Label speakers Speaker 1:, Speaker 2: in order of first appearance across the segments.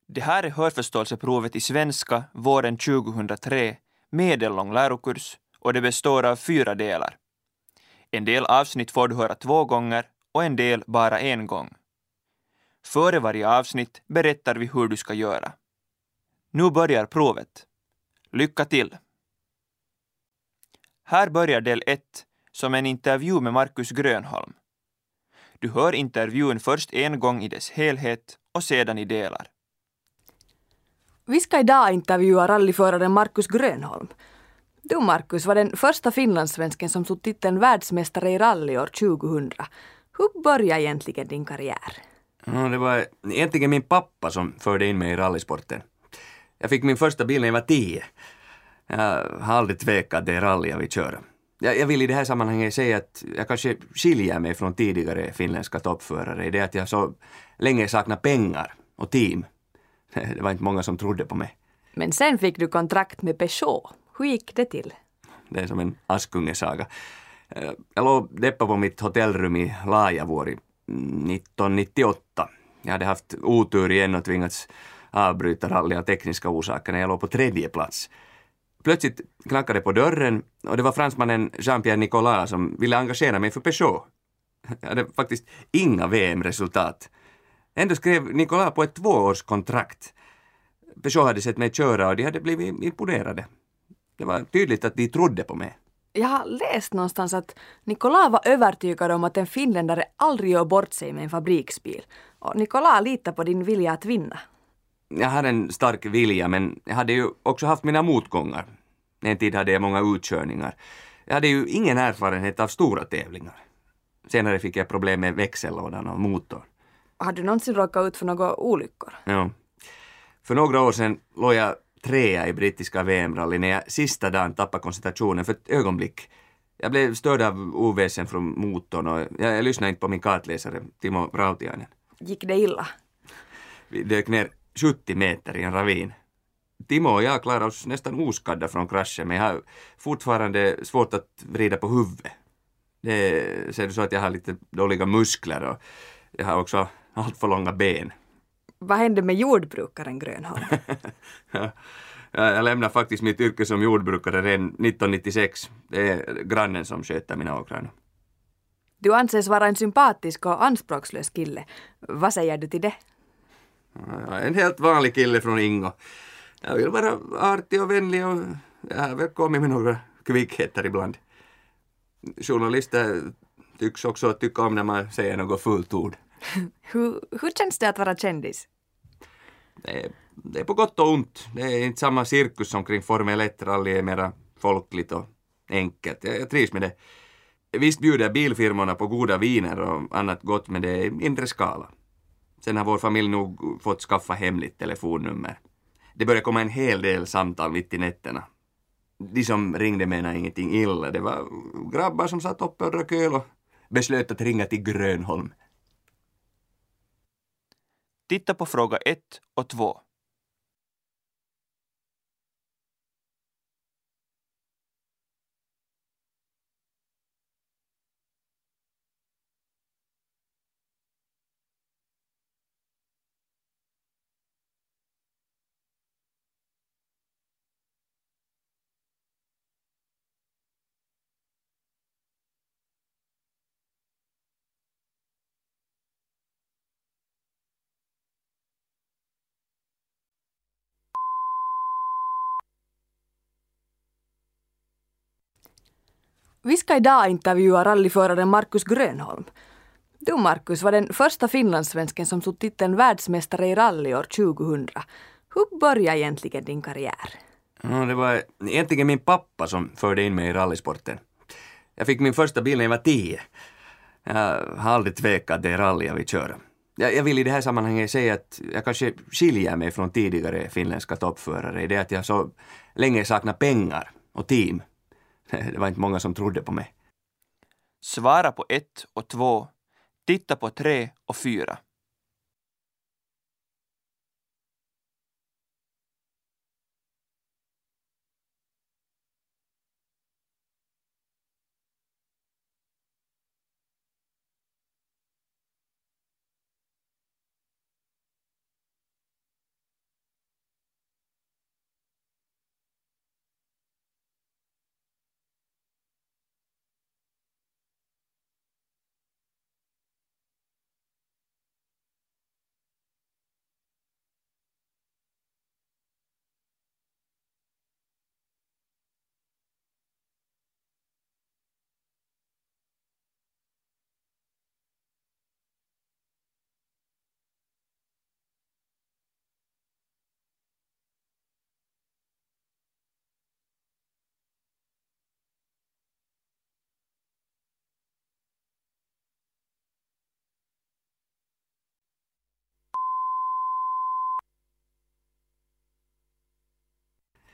Speaker 1: Det här är hörförståelseprovet i svenska våren 2003, medellång lärokurs, och det består av 4 delar. En del avsnitt får du höra 2 gånger och en del bara 1 gång. Före varje avsnitt berättar vi hur du ska göra. Nu börjar provet. Lycka till! Här börjar del 1 som en intervju med Markus Grönholm. Du hör intervjun först 1 gång i dess helhet och sedan i delar.
Speaker 2: Vi ska idag intervjua rallyföraren Markus Grönholm. Du, Markus, var den första finlandssvensken som tog titeln världsmästare i rally år 2000. Hur började egentligen din karriär?
Speaker 3: Det var egentligen min pappa som förde in mig i rallysporten. Jag fick min första bil när jag var 10. Jag har aldrig tvekat det rally jag vill köra. Jag vill i det här sammanhanget säga att jag kanske skiljer mig från tidigare finländska toppförare i det att jag så länge saknar pengar och team. Det var inte många som trodde på mig.
Speaker 2: Men sen fick du kontrakt med Peugeot. Hur gick det till?
Speaker 3: Det är som en Askungesaga. Jag låg deppa på mitt hotellrum i Laajavuori 1998. Jag hade haft otur igen och tvingats avbryta rally av tekniska orsaker när jag låg på 3:e plats. Plötsligt knackade på dörren och det var fransmannen Jean-Pierre Nicolas som ville engagera mig för Peugeot. Jag hade faktiskt inga VM-resultat. Ändå skrev Nicolas på ett 2-årskontrakt. Peugeot hade sett mig köra och de hade blivit imponerade. Det var tydligt att de trodde på mig.
Speaker 2: Jag har läst någonstans att Nicolas var övertygad om att en finländare aldrig gör bort sig med en fabriksbil. Och Nicolas litar på din vilja att vinna.
Speaker 3: Jag hade en stark vilja, men jag hade ju också haft mina motgångar. En tid hade jag många utkörningar. Jag hade ju ingen erfarenhet av stora tävlingar. Senare fick jag problem med växellådan och motorn.
Speaker 2: Har du någonsin råkat ut för några olyckor?
Speaker 3: Ja. För några år sedan låg jag 3:a i brittiska VM-rally när jag sista dagen tappade koncentrationen för ett ögonblick. Jag blev störd av oväsen från motorn och jag lyssnade inte på min kartläsare, Timo Rautiainen.
Speaker 2: Gick det illa?
Speaker 3: Vi dök ner 70 meter i en ravin. Timo och jag klarade oss nästan oskadda från kraschen, men jag har fortfarande svårt att vrida på huvudet. Det ser så att jag har lite dåliga muskler och jag har också allt för långa ben.
Speaker 2: Vad hände med jordbrukaren Grönholm?
Speaker 3: Jag lämnade faktiskt mitt yrke som jordbrukare redan 1996. Det är grannen som sköter mina åkrar.
Speaker 2: Du anses vara en sympatisk och anspråkslös kille. Vad säger du till det?
Speaker 3: Jag är en helt vanlig kille från Ingo. Jag vill vara artig och vänlig och jag har väl kommit med några kvickheter ibland. Journalister tycks också tycka om när man säger något fullt ord.
Speaker 2: Hur känns det att vara kändis?
Speaker 3: Det är på gott och ont. Det är inte samma cirkus som kring Formel 1-rally är mera folkligt och enkelt. Jag trivs med det. Visst bjuder bilfirmorna på goda viner och annat gott, men det är mindre skala. Sen har vår familj nog fått skaffa hemligt telefonnummer. Det började komma en hel del samtal mitt i nätterna. De som ringde menade ingenting illa. Det var grabbar som satt uppe och drack öl och beslöt att ringa till Grönholm.
Speaker 1: Titta på fråga 1 och 2.
Speaker 2: Vi ska idag intervjua rallyföraren Markus Grönholm. Du, Markus, var den första finlandssvensken som tog titeln världsmästare i rally år 2000. Hur började egentligen din karriär?
Speaker 3: Det var egentligen min pappa som förde in mig i rallysporten. Jag fick min första bil när jag var 10. Jag har aldrig tvekat det rally jag vill köra. Jag vill i det här sammanhanget säga att jag kanske skiljer mig från tidigare finländska toppförare i det att jag så länge saknar pengar och team. Det var inte många som trodde på mig.
Speaker 1: Svara på 1 och 2. Titta på 3 och 4.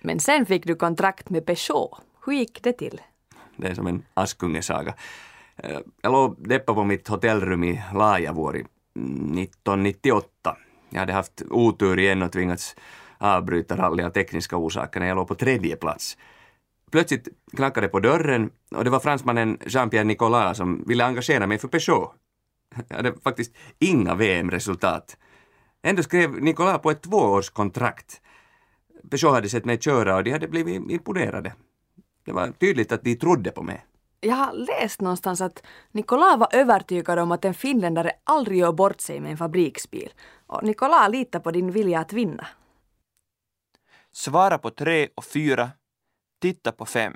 Speaker 2: Men sen fick du kontrakt med Peugeot. Hur gick det till?
Speaker 3: Det är som en Askungesaga. Jag låg deppa på mitt hotellrum i Laajavuori 1998. Jag hade haft otur igen och tvingats avbryta rally av tekniska orsaker när jag låg på 3:e plats. Plötsligt knackade på dörren och det var fransmannen Jean-Pierre Nicolas som ville engagera mig för Peugeot. Jag hade faktiskt inga VM-resultat. Ändå skrev Nicolas på ett 2-årskontrakt. Peugeot hade sett mig köra och de hade blivit imponerade. Det var tydligt att de trodde på mig.
Speaker 2: Jag har läst någonstans att Nicolas var övertygad om att en finländare aldrig gör bort sig med en fabriksbil. Och Nicolas litar på din vilja att vinna.
Speaker 1: Svara på 3 och 4. Titta på 5.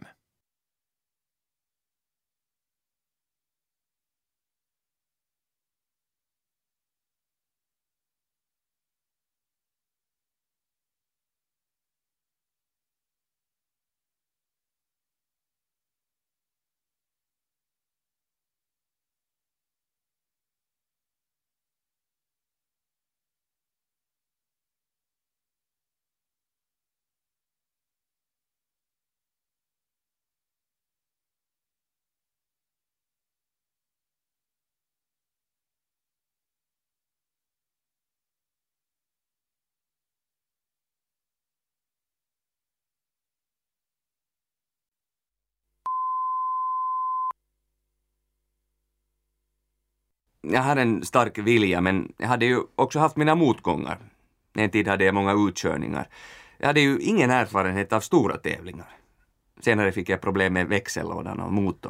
Speaker 3: Jag hade en stark vilja, men jag hade ju också haft mina motgångar. En tid hade jag många utkörningar. Jag hade ju ingen erfarenhet av stora tävlingar. Senare fick jag problem med växellådan och motorn.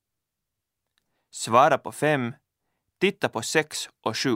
Speaker 1: Svara på 5. Titta på 6 och 7.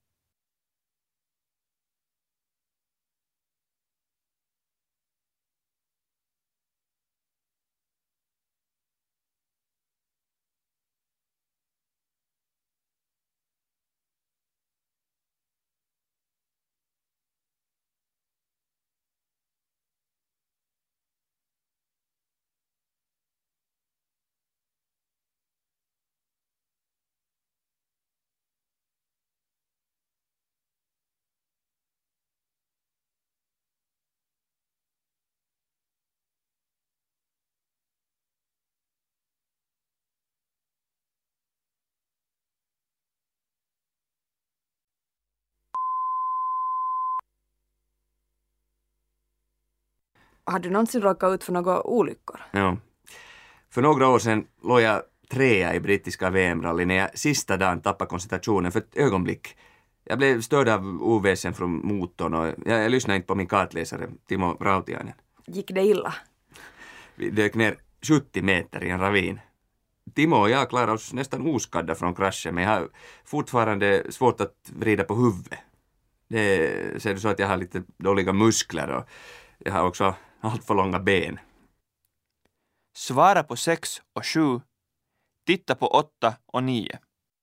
Speaker 2: Har du någonsin råkat ut för några olyckor?
Speaker 3: Ja. För några år sedan låg jag 3:a i brittiska VM-rally när jag sista dagen tappade koncentrationen för ett ögonblick. Jag blev störd av oväsen från motorn och jag lyssnade inte på min kartläsare, Timo Rautiainen.
Speaker 2: Gick det illa?
Speaker 3: Vi dök ner 70 meter i en ravin. Timo och jag klarade oss nästan oskadda från kraschen, men jag har fortfarande svårt att vrida på huvudet. Det ser så att jag har lite dåliga muskler och jag har också allt för långa ben.
Speaker 1: Svara på 6 och 7. Titta på 8 och 9.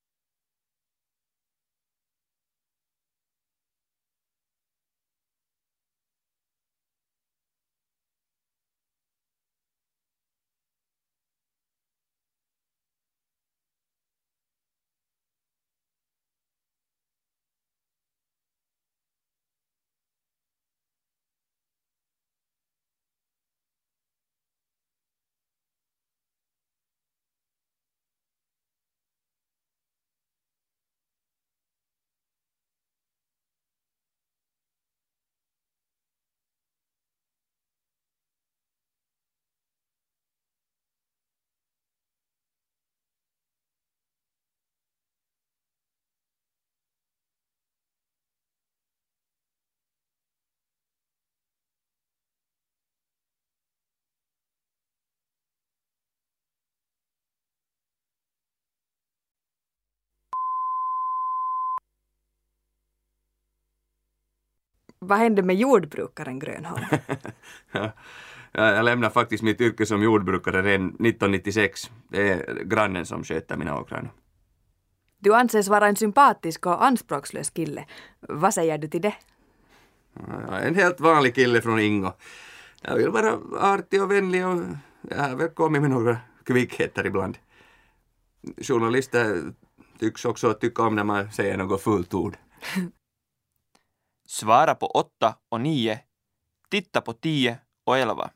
Speaker 2: Vad hände med jordbrukaren Grönholm?
Speaker 3: Ja, jag lämnade faktiskt mitt yrke som jordbrukare redan 1996. Det är grannen som sköter mina åkrar.
Speaker 2: Du anses vara en sympatisk och anspråkslös kille. Vad säger du till det?
Speaker 3: En helt vanlig kille från Ingo. Jag vill vara artig och vänlig och jag har väl kommit med några kvickheter ibland. Journalister tycks också tycka om när man säger något fullt ord.
Speaker 1: Svara på 8 och 9. Titta på 10 och 11.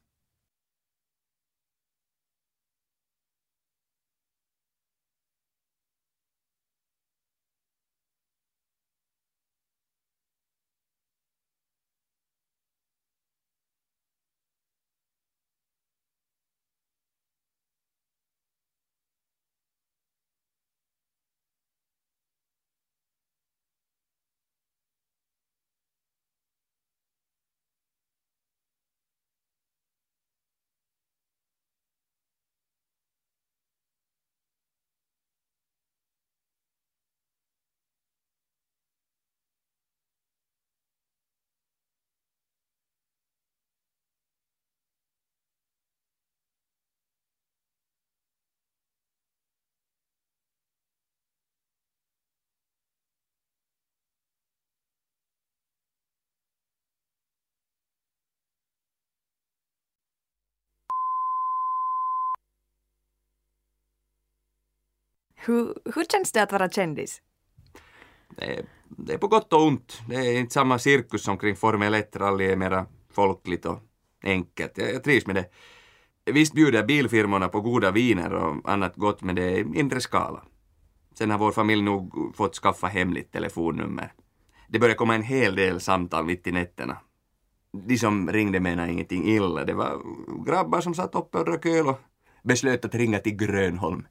Speaker 2: Hur känns det att vara kändis?
Speaker 3: Det är på gott och ont. Det är inte samma cirkus som kring Formel 1-rally är mera folkligt och enkelt. Jag trivs med det. Visst bjuder bilfirmorna på goda viner och annat gott, men det är mindre skala. Sen har vår familj nog fått skaffa hemligt telefonnummer. Det började komma en hel del samtal mitt i nätterna. De som ringde menade ingenting illa. Det var grabbar som satt uppe och drack öl och beslöt att ringa till Grönholm.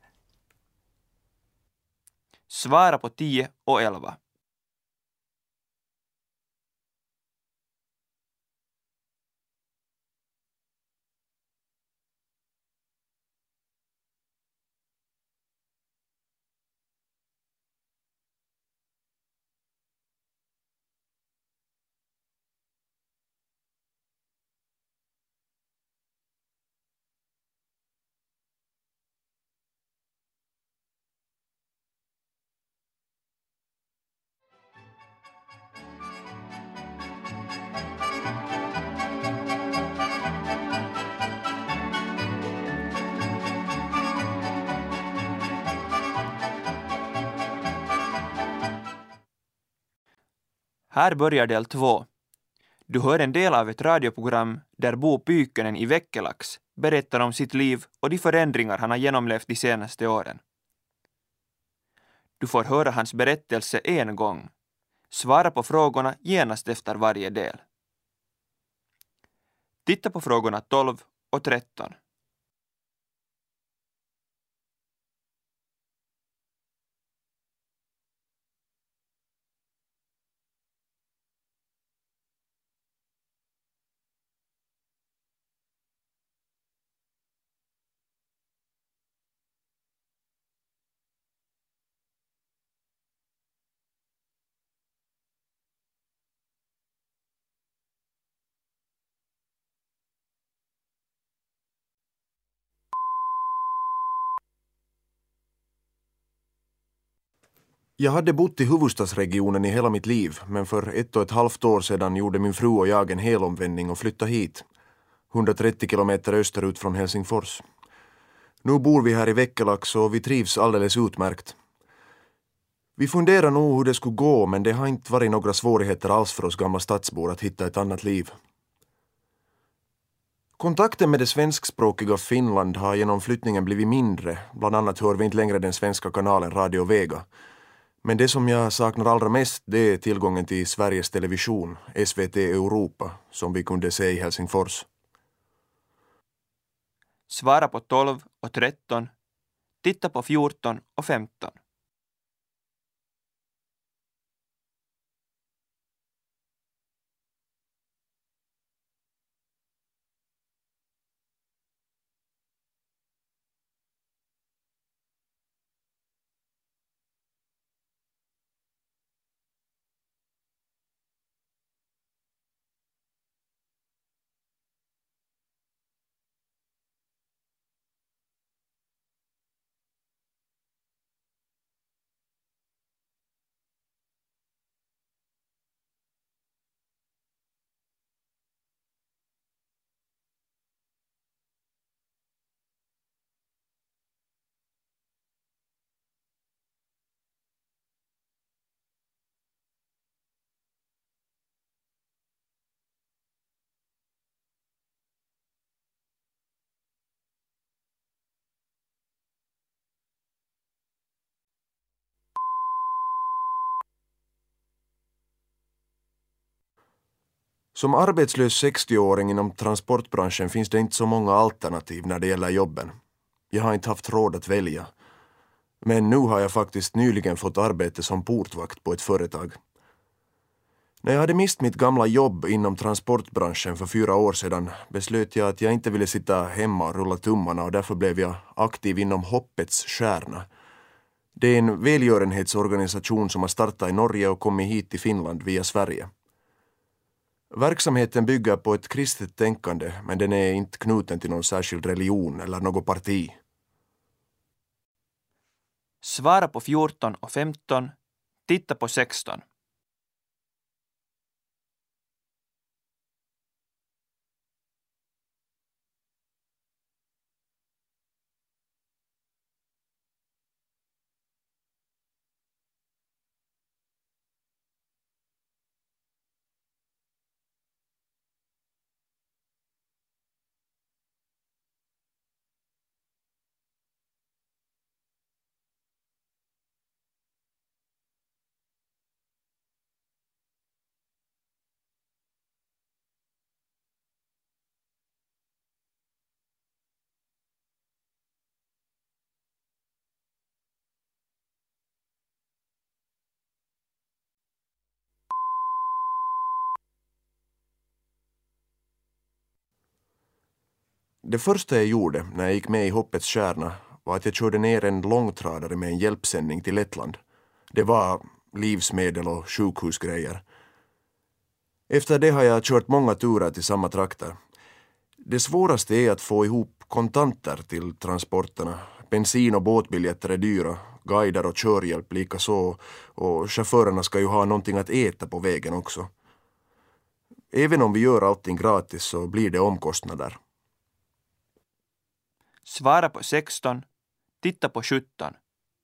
Speaker 1: Svara på 10 och 11. Här börjar del 2. Du hör en del av ett radioprogram där Bo Pyykkönen i Väckelax berättar om sitt liv och de förändringar han har genomlevt de senaste åren. Du får höra hans berättelse en gång. Svara på frågorna genast efter varje del. Titta på frågorna 12 och 13.
Speaker 4: Jag hade bott i huvudstadsregionen i hela mitt liv, men för 1,5 år sedan gjorde min fru och jag en helomvändning och flyttade hit, 130 kilometer österut från Helsingfors. Nu bor vi här i Väckelax och vi trivs alldeles utmärkt. Vi funderar nog hur det skulle gå, men det har inte varit några svårigheter alls för oss gamla stadsbor att hitta ett annat liv. Kontakten med det svenskspråkiga Finland har genom flyttningen blivit mindre, bland annat hör vi inte längre den svenska kanalen Radio Vega. Men det som jag saknar allra mest, det är tillgången till Sveriges Television, SVT Europa, som vi kunde se i Helsingfors.
Speaker 1: Svara på 12 och 13. Titta på 14 och 15.
Speaker 4: Som arbetslös 60-åring inom transportbranschen finns det inte så många alternativ när det gäller jobben. Jag har inte haft råd att välja. Men nu har jag faktiskt nyligen fått arbete som portvakt på ett företag. När jag hade mist mitt gamla jobb inom transportbranschen för 4 år sedan beslöt jag att jag inte ville sitta hemma och rulla tummarna, och därför blev jag aktiv inom Hoppets Stjärna. Det är en välgörenhetsorganisation som har startat i Norge och kommit hit till Finland via Sverige. Verksamheten bygger på ett kristet tänkande, men den är inte knuten till någon särskild religion eller något parti.
Speaker 1: Svara på 14 och 15. Titta på 16.
Speaker 4: Det första jag gjorde när jag gick med i Hoppets Stjärna var att jag körde ner en långtradare med en hjälpsändning till Lettland. Det var livsmedel och sjukhusgrejer. Efter det har jag kört många turer till samma trakter. Det svåraste är att få ihop kontanter till transporterna. Bensin- och båtbiljetter är dyra, guider och körhjälp lika så, och chaufförerna ska ju ha någonting att äta på vägen också. Även om vi gör allting gratis så blir det omkostnader.
Speaker 1: Svara på 16. Titta på 17.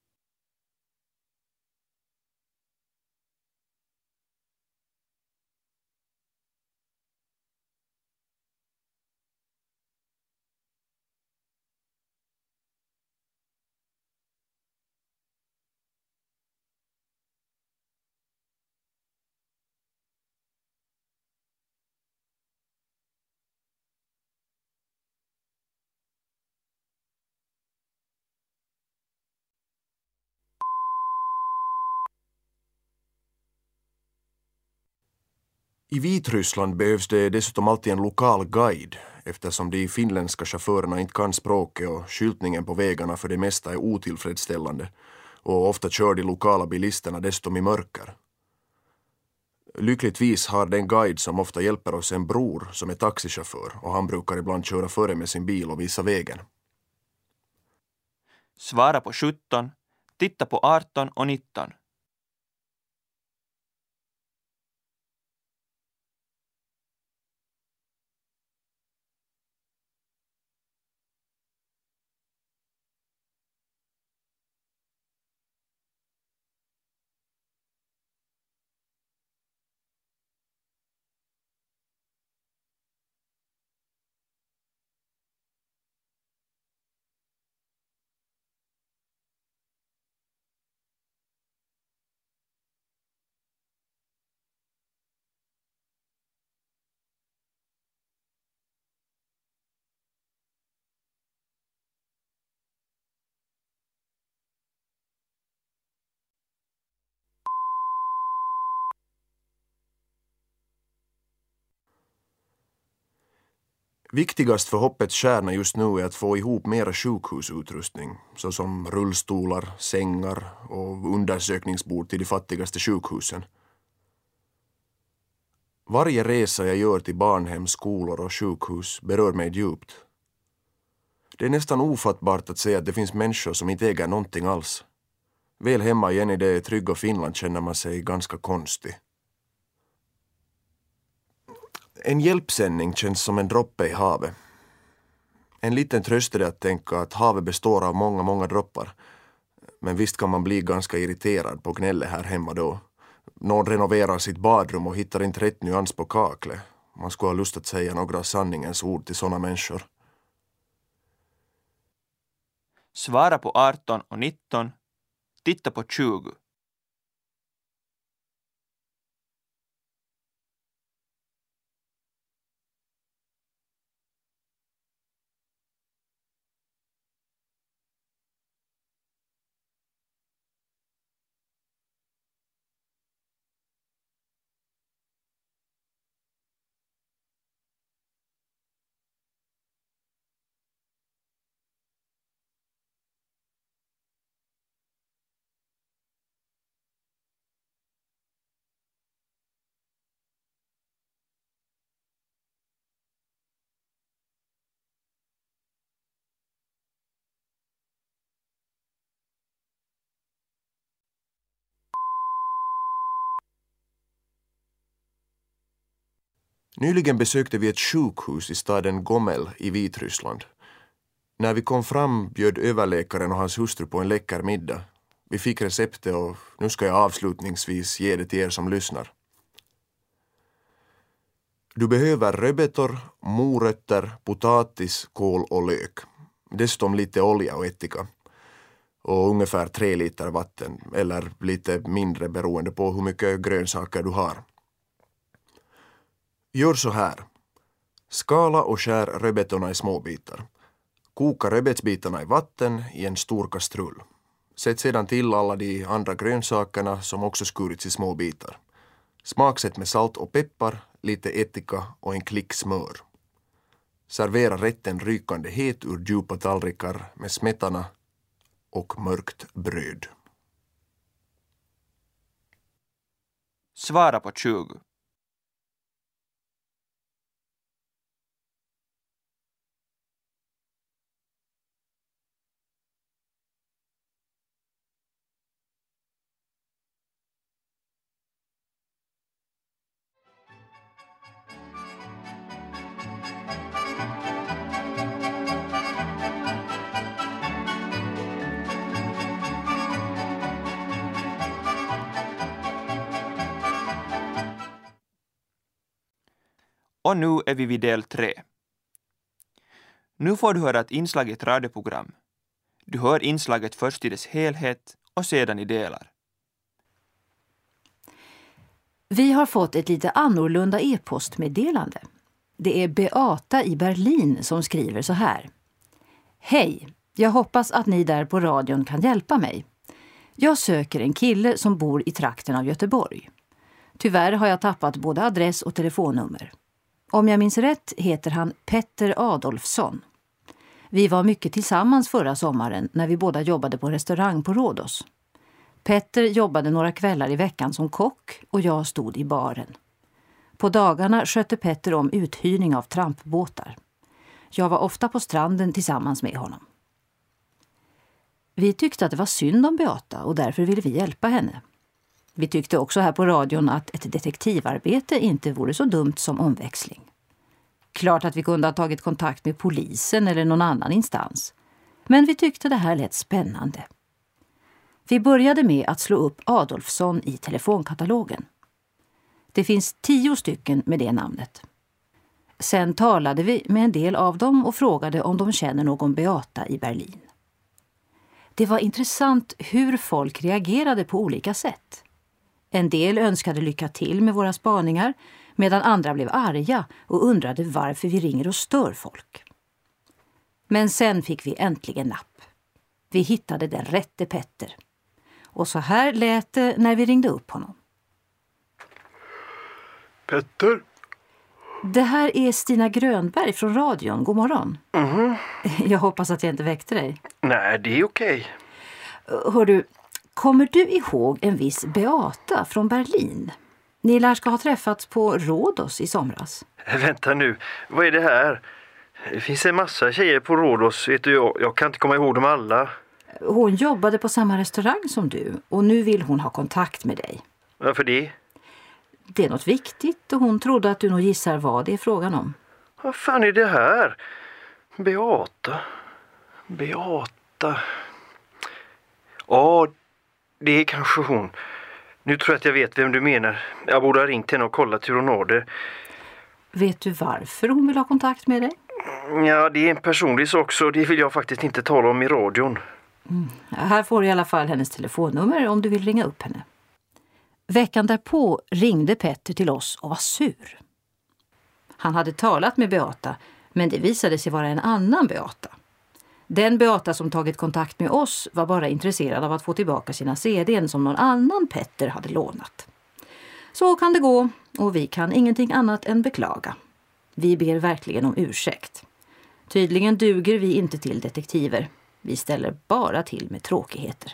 Speaker 4: I Vitryssland behövs det dessutom alltid en lokal guide, eftersom de finländska chaufförerna inte kan språket och skyltningen på vägarna för det mesta är otillfredsställande, och ofta kör de lokala bilisterna dessutom i mörker. Lyckligtvis har den guide som ofta hjälper oss en bror som är taxichaufför, och han brukar ibland köra före med sin bil och visa vägen.
Speaker 1: Svara på 17. Titta på 18 och 19.
Speaker 4: Viktigast för Hoppets Stjärna just nu är att få ihop mera sjukhusutrustning, såsom rullstolar, sängar och undersökningsbord till de fattigaste sjukhusen. Varje resa jag gör till barnhem, skolor och sjukhus berör mig djupt. Det är nästan ofattbart att säga att det finns människor som inte äger någonting alls. Väl hemma igen i det trygga Finland känner man sig ganska konstig. En hjälpsändning känns som en droppe i havet. En liten tröst är det att tänka att havet består av många, många droppar. Men visst kan man bli ganska irriterad på gnället här hemma då. Någon renoverar sitt badrum och hittar inte rätt nyans på kaklet. Man skulle ha lust att säga några sanningens ord till sådana människor.
Speaker 1: Svara på 18 och 19. Titta på 20.
Speaker 4: Nyligen besökte vi ett sjukhus i staden Gomel i Vitryssland. När vi kom fram bjöd överläkaren och hans hustru på en läcker middag. Vi fick receptet och nu ska jag avslutningsvis ge det till er som lyssnar. Du behöver rödbetor, morötter, potatis, kål och lök. Dessutom lite olja och ättika. Och ungefär 3 liter vatten, eller lite mindre beroende på hur mycket grönsaker du har. Gör så här. Skala och skär rödbetorna i små bitar. Koka rödbetsbitarna i vatten i en stor kastrull. Sätt sedan till alla de andra grönsakerna som också skurits i små bitar. Smaksätt med salt och peppar, lite ättika och en klick smör. Servera rätten rykande het ur djupa tallrikar med smetana och mörkt bröd.
Speaker 1: Svara på 20. Och nu är vi vid del 3. Nu får du höra ett inslag i ett radioprogram. Du hör inslaget först i dess helhet och sedan i delar.
Speaker 5: Vi har fått ett lite annorlunda e-postmeddelande. Det är Beata i Berlin som skriver så här. Hej, jag hoppas att ni där på radion kan hjälpa mig. Jag söker en kille som bor i trakten av Göteborg. Tyvärr har jag tappat både adress och telefonnummer. Om jag minns rätt heter han Petter Adolfsson. Vi var mycket tillsammans förra sommaren när vi båda jobbade på en restaurang på Rhodos. Petter jobbade några kvällar i veckan som kock och jag stod i baren. På dagarna skötte Petter om uthyrning av trampbåtar. Jag var ofta på stranden tillsammans med honom. Vi tyckte att det var synd om Beata och därför ville vi hjälpa henne. Vi tyckte också här på radion att ett detektivarbete inte vore så dumt som omväxling. Klart att vi kunde ha tagit kontakt med polisen eller någon annan instans. Men vi tyckte det här lät spännande. Vi började med att slå upp Adolfsson i telefonkatalogen. Det finns 10 stycken med det namnet. Sen talade vi med en del av dem och frågade om de känner någon Beata i Berlin. Det var intressant hur folk reagerade på olika sätt. En del önskade lycka till med våra spaningar medan andra blev arga och undrade varför vi ringer och stör folk. Men sen fick vi äntligen napp. Vi hittade den rätte Petter. Och så här lät det när vi ringde upp honom.
Speaker 6: Petter?
Speaker 5: Det här är Stina Grönberg från radion. God morgon. Jag hoppas att jag inte väckte dig.
Speaker 6: Nej, det är okej.
Speaker 5: Hör du, kommer du ihåg en viss Beata från Berlin? Ni lär ska ha träffats på Rhodos i somras.
Speaker 6: Vänta nu, vad är det här? Det finns en massa tjejer på Rhodos, vet du, jag kan inte komma ihåg dem alla.
Speaker 5: Hon jobbade på samma restaurang som du och nu vill hon ha kontakt med dig.
Speaker 6: Varför det?
Speaker 5: Det är något viktigt och hon trodde att du nog gissar vad det är frågan om.
Speaker 6: Vad fan är det här? Beata. Ja, det är kanske hon. Nu tror jag att jag vet vem du menar. Jag borde ha ringt henne och kollat hur hon har det.
Speaker 5: Vet du varför hon vill ha kontakt med dig?
Speaker 6: Ja, det är en personlig sak så det vill jag faktiskt inte tala om i radion.
Speaker 5: Här får du i alla fall hennes telefonnummer om du vill ringa upp henne. Veckan därpå ringde Petter till oss och var sur. Han hade talat med Beata, men det visade sig vara en annan Beata. Den Beata som tagit kontakt med oss var bara intresserad av att få tillbaka sina CD:n som någon annan Petter hade lånat. Så kan det gå och vi kan ingenting annat än beklaga. Vi ber verkligen om ursäkt. Tydligen duger vi inte till detektiver. Vi ställer bara till med tråkigheter.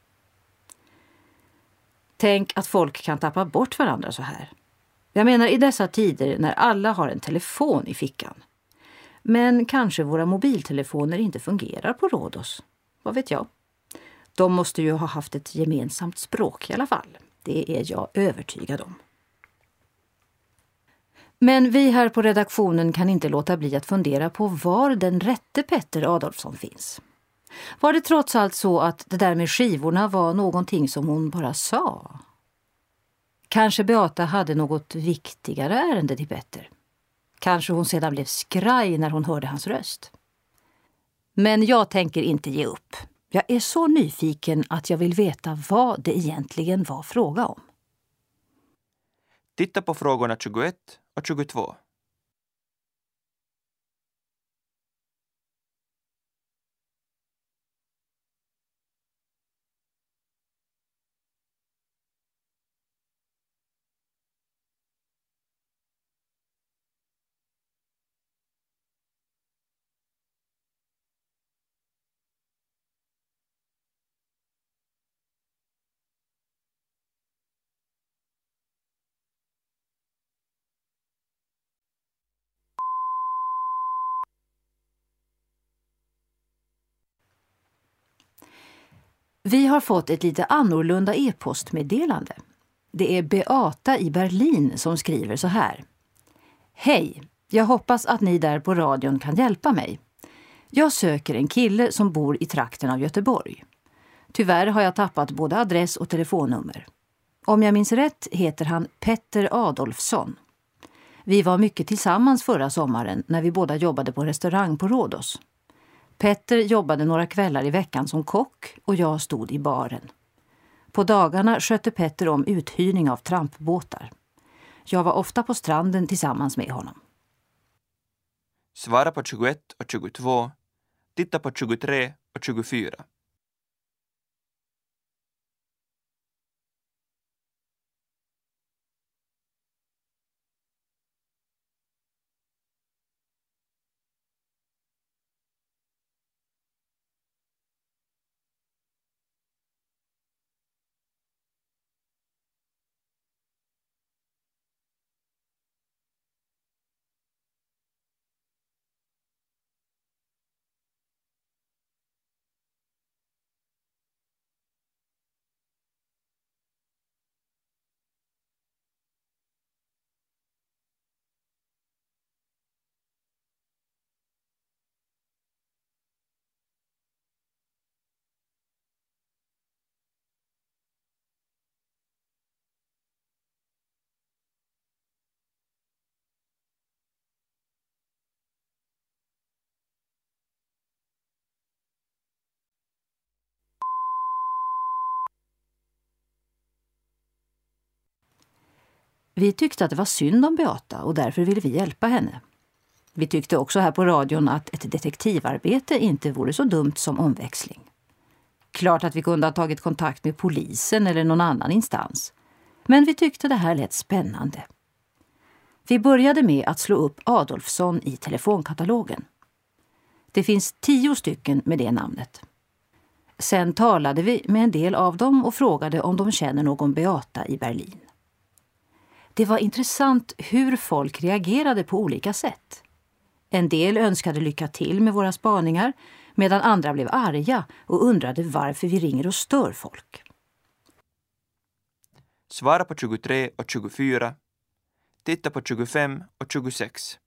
Speaker 5: Tänk att folk kan tappa bort varandra så här. Jag menar i dessa tider när alla har en telefon i fickan. Men kanske våra mobiltelefoner inte fungerar på Rhodos. Vad vet jag? De måste ju ha haft ett gemensamt språk i alla fall. Det är jag övertygad om. Men vi här på redaktionen kan inte låta bli att fundera på var den rätte Petter Adolfsson finns. Var det trots allt så att det där med skivorna var någonting som hon bara sa? Kanske Beata hade något viktigare ärende till Petter. Kanske hon sedan blev skraj när hon hörde hans röst. Men jag tänker inte ge upp. Jag är så nyfiken att jag vill veta vad det egentligen var fråga om.
Speaker 1: Titta på frågorna 21 och 22.
Speaker 5: Vi har fått ett lite annorlunda e-postmeddelande. Det är Beata i Berlin som skriver så här. Hej, jag hoppas att ni där på radion kan hjälpa mig. Jag söker en kille som bor i trakten av Göteborg. Tyvärr har jag tappat både adress och telefonnummer. Om jag minns rätt heter han Petter Adolfsson. Vi var mycket tillsammans förra sommaren när vi båda jobbade på restaurang på Rhodos. Petter jobbade några kvällar i veckan som kock och jag stod i baren. På dagarna skötte Petter om uthyrning av trampbåtar. Jag var ofta på stranden tillsammans med honom.
Speaker 1: Svara på 21 och 22. Titta på 23 och 24.
Speaker 5: Vi tyckte att det var synd om Beata och därför ville vi hjälpa henne. Vi tyckte också här på radion att ett detektivarbete inte vore så dumt som omväxling. Klart att vi kunde ha tagit kontakt med polisen eller någon annan instans. Men vi tyckte det här lät spännande. Vi började med att slå upp Adolfsson i telefonkatalogen. Det finns 10 stycken med det namnet. Sen talade vi med en del av dem och frågade om de känner någon Beata i Berlin. Det var intressant hur folk reagerade på olika sätt. En del önskade lycka till med våra spaningar, medan andra blev arga och undrade varför vi ringer och stör folk.
Speaker 1: Svara på 23 och 24. Titta på 25 och 26.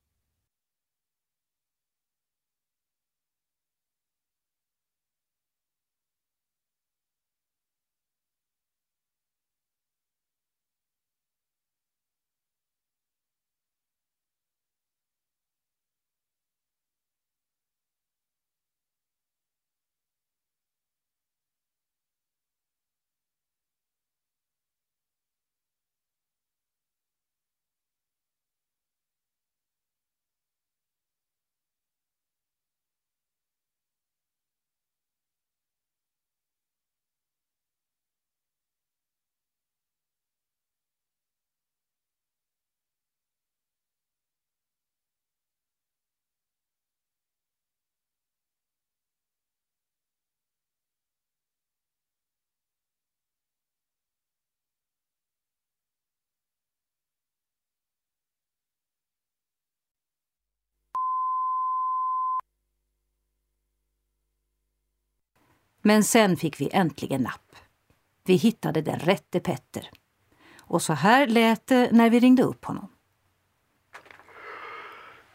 Speaker 5: Men sen fick vi äntligen napp. Vi hittade den rätte Petter. Och så här lät det när vi ringde upp honom.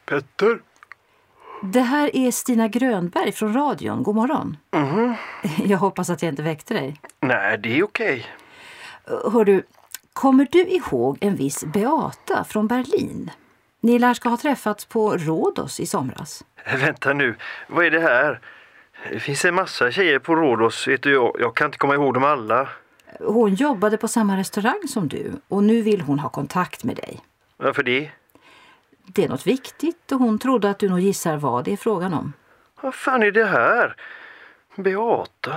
Speaker 6: Petter?
Speaker 5: Det här är Stina Grönberg från radion. God morgon. Jag hoppas att jag inte väckte dig.
Speaker 6: Nej, det är okej.
Speaker 5: Hör du, kommer du ihåg en viss Beata från Berlin? Ni lär ska ha träffats på Rhodos i somras.
Speaker 6: Vänta nu, vad är det här? Det finns en massa tjejer på Rhodos, vet du, jag kan inte komma ihåg dem alla.
Speaker 5: Hon jobbade på samma restaurang som du och nu vill hon ha kontakt med dig.
Speaker 6: Varför det?
Speaker 5: Det är något viktigt och hon trodde att du nog gissar vad det är frågan om.
Speaker 6: Vad fan är det här? Beata.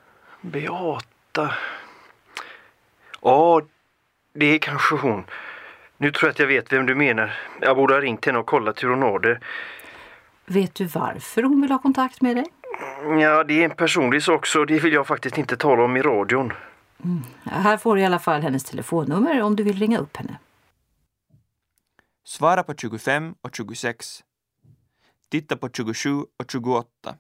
Speaker 6: Ja, det är kanske hon. Nu tror jag att jag vet vem du menar. Jag borde ha ringt henne och kollat hur hon har det.
Speaker 5: Vet du varför hon vill ha kontakt med dig?
Speaker 6: Ja, det är en personlig sak så det vill jag faktiskt inte tala om i radion.
Speaker 5: Här får du i alla fall hennes telefonnummer om du vill ringa upp henne.
Speaker 1: Svara på 25 och 26. Titta på 27 och 28.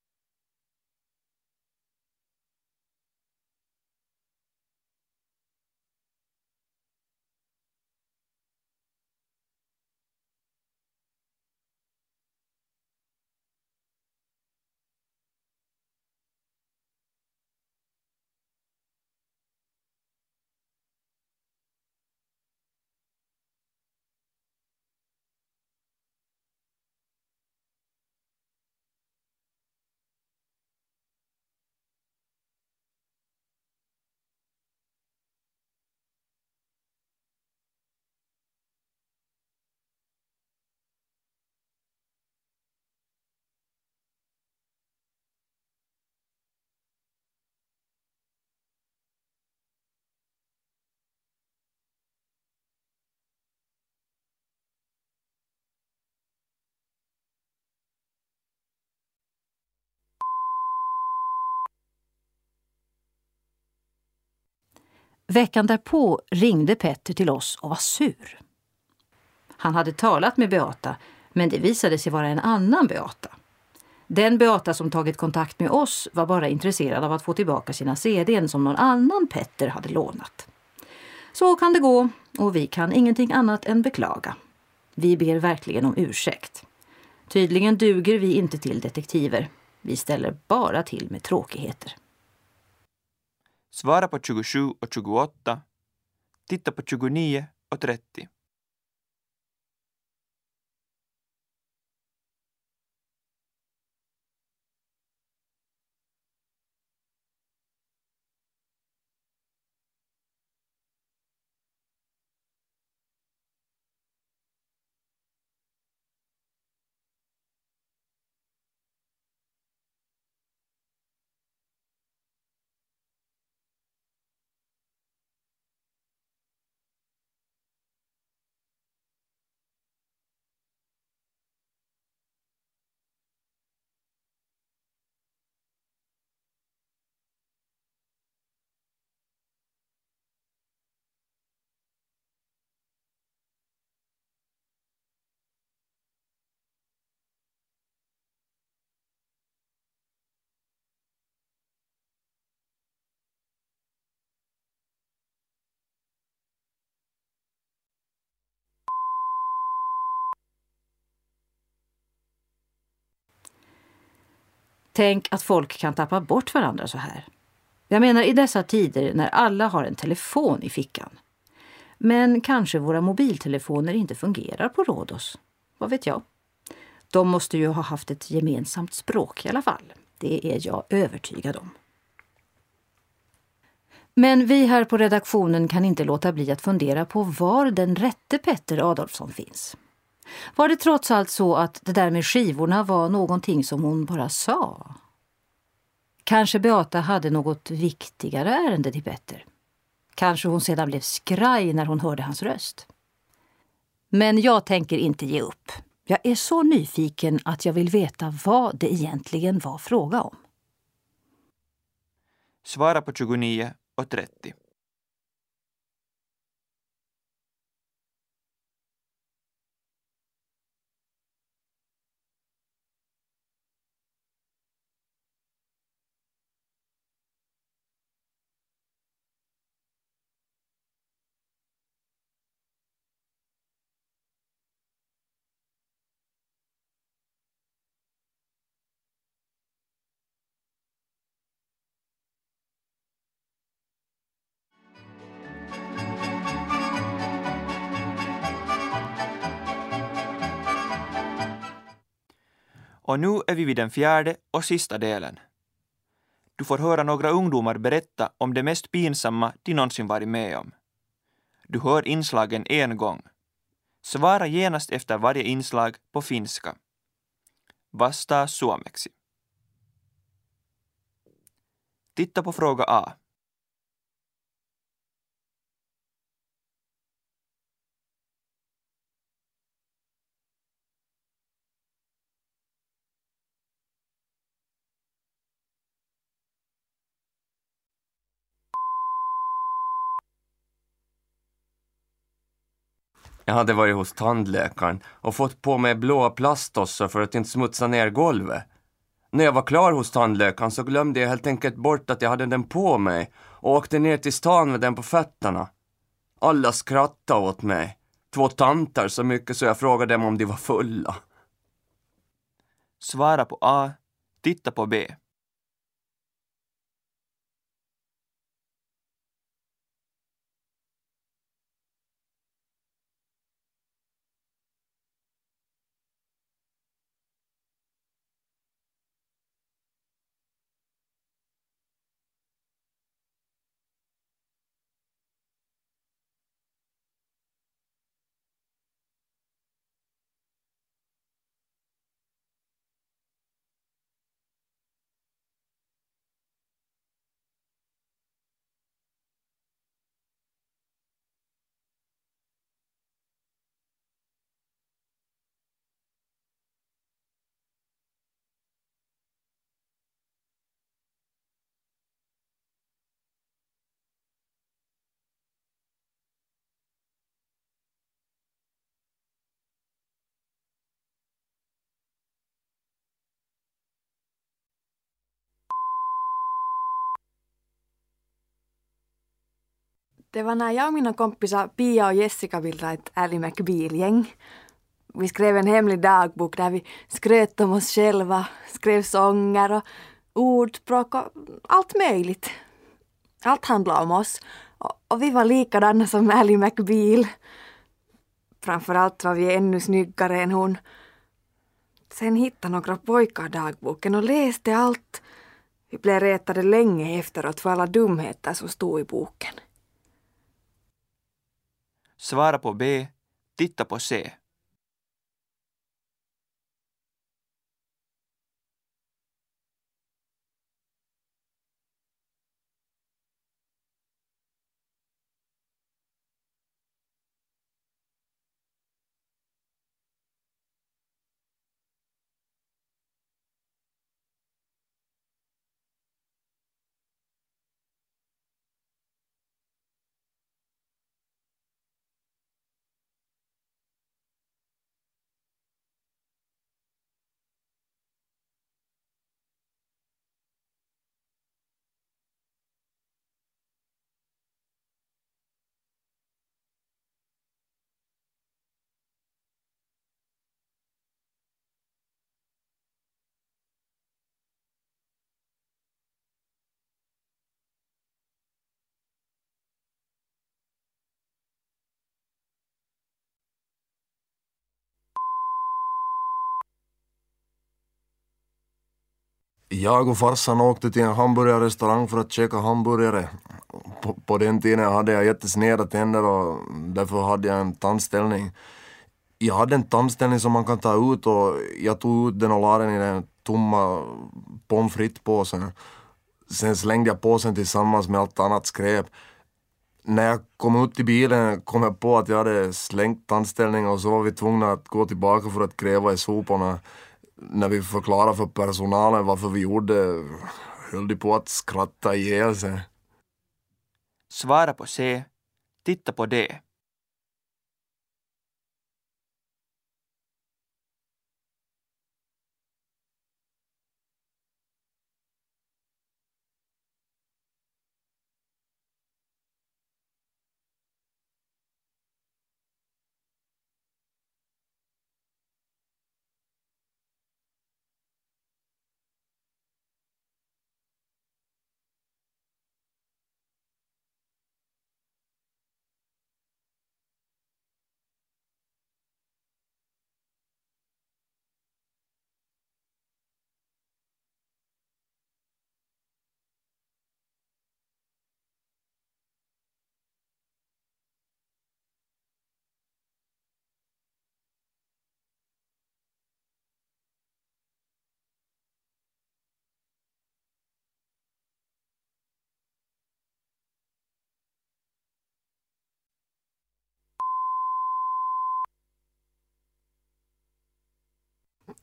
Speaker 5: Veckan därpå ringde Petter till oss och var sur. Han hade talat med Beata, men det visade sig vara en annan Beata. Den Beata som tagit kontakt med oss var bara intresserad av att få tillbaka sina CD:n som någon annan Petter hade lånat. Så kan det gå och vi kan ingenting annat än beklaga. Vi ber verkligen om ursäkt. Tydligen duger vi inte till detektiver. Vi ställer bara till med tråkigheter.
Speaker 1: Svara på 27 och 28. Titta på 29 och 30.
Speaker 5: Tänk att folk kan tappa bort varandra så här. Jag menar i dessa tider när alla har en telefon i fickan. Men kanske våra mobiltelefoner inte fungerar på Rhodos. Vad vet jag? De måste ju ha haft ett gemensamt språk i alla fall. Det är jag övertygad om. Men vi här på redaktionen kan inte låta bli att fundera på var den rätte Petter Adolfsson finns. Var det trots allt så att det där med skivorna var någonting som hon bara sa? Kanske Beata hade något viktigare ärende till Petter. Kanske hon sedan blev skraj när hon hörde hans röst. Men jag tänker inte ge upp. Jag är så nyfiken att jag vill veta vad det egentligen var fråga om.
Speaker 1: Svara på 29 och 30. Och nu är vi vid den fjärde och sista delen. Du får höra några ungdomar berätta om det mest pinsamma de någonsin varit med om. Du hör inslagen en gång. Svara genast efter varje inslag på finska. Vastaa suomeksi. Titta på fråga A.
Speaker 3: Jag hade varit hos tandläkaren och fått på mig blåa plasttossar för att inte smutsa ner golvet. När jag var klar hos tandläkaren så glömde jag helt enkelt bort att jag hade den på mig och åkte ner till stan med den på fötterna. Alla skrattade åt mig. 2 tanter så mycket så jag frågade dem om de var fulla.
Speaker 1: Svara på A. Titta på B.
Speaker 2: Det var när jag och mina kompisar Pia och Jessica bildade ett Ally McBeal-gäng. Vi skrev en hemlig dagbok där vi skröt om oss själva, skrev sånger och ordspråk och allt möjligt. Allt handlade om oss och vi var likadana som Ally McBeal. Framförallt var vi ännu snyggare än hon. Sen hittade några pojkar dagboken och läste allt. Vi blev retade länge efteråt för alla dumheter som stod i boken.
Speaker 1: Svara på B. Titta på C.
Speaker 4: Jag och farsan åkte till en hamburgarrestaurang för att käka hamburgare. På den tiden hade jag jättesneda tänder och därför hade jag en tandställning. Jag hade en tandställning som man kan ta ut och jag tog ut den och la den i den tomma pommes frites-påsen. Sen slängde jag påsen tillsammans med allt annat skräp. När jag kom ut i bilen kom jag på att jag hade slängt tandställningen och så var vi tvungna att gå tillbaka för att gräva i soporna. När vi förklarade för personalen varför vi gjorde höll de på att skratta ihjäl sig.
Speaker 1: Svara på C. Titta på D.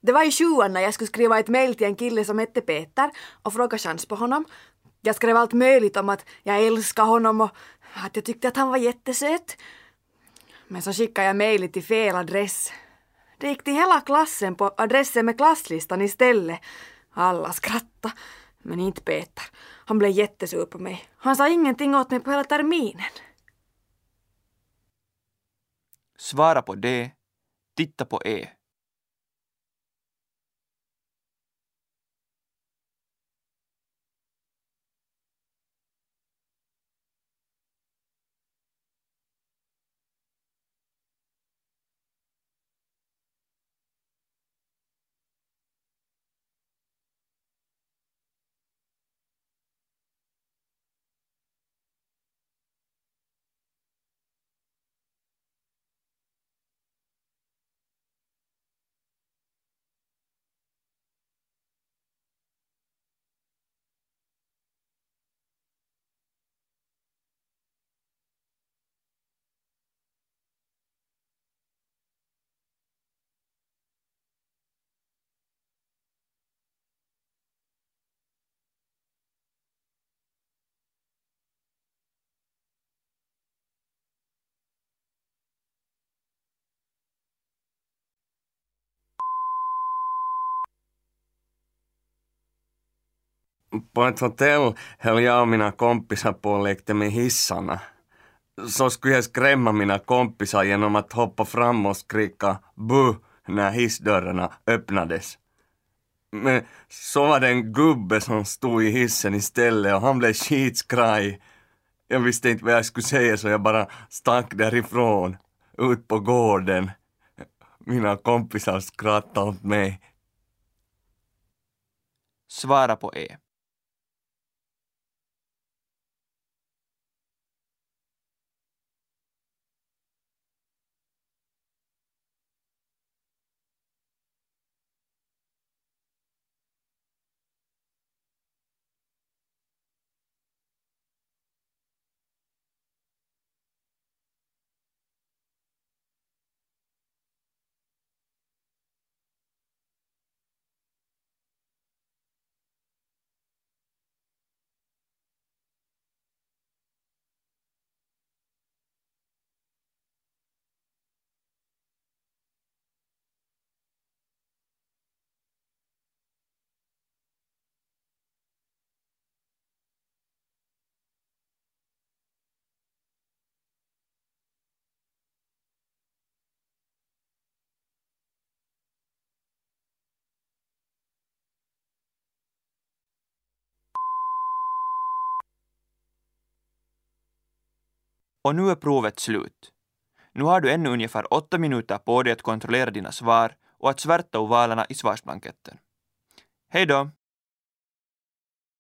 Speaker 2: Det var i 7:an när jag skulle skriva ett mejl till en kille som hette Peter och fråga chans på honom. Jag skrev allt möjligt om att jag älskar honom och att jag tyckte att han var jättesöt. Men så skickade jag mejlet till fel adress. Det gick till hela klassen på adressen med klasslistan istället. Alla skrattade, men inte Peter. Han blev jättesur på mig. Han sa ingenting åt mig på hela terminen.
Speaker 1: Svara på D. Titta på E.
Speaker 3: På ett hotell höll jag och mina kompisar på och lekte med hissarna. Så skulle jag skrämma mina kompisar genom att hoppa fram och skrika buh när hissdörrarna öppnades. Men så var det en gubbe som stod i hissen istället och han blev skitskraj. Jag visste inte vad jag skulle säga så jag bara stack därifrån, ut på gården. Mina kompisar skrattade åt mig.
Speaker 1: Svara på E. Och nu är provet slut. Nu har du ännu ungefär 8 minuter på dig att kontrollera dina svar och att svärta ovalerna i svarsblanketten. Hej då!